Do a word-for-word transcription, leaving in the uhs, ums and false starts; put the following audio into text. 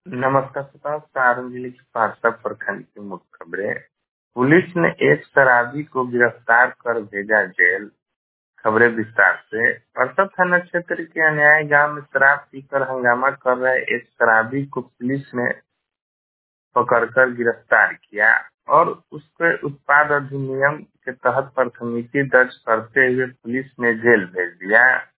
नमस्कार श्रोताओं, सारण जिले की पारसा प्रखंड की मुख्य खबरें। पुलिस ने एक शराबी को गिरफ्तार कर भेजा जेल। खबरें विस्तार से। परसा थाना क्षेत्र के अन्याय गांव में शराब पीकर हंगामा कर रहे एक शराबी को पुलिस ने पकड़कर गिरफ्तार किया और उसके उत्पाद अधिनियम के तहत प्राथमिकी दर्ज करते हुए पुलिस ने जेल भेज दिया।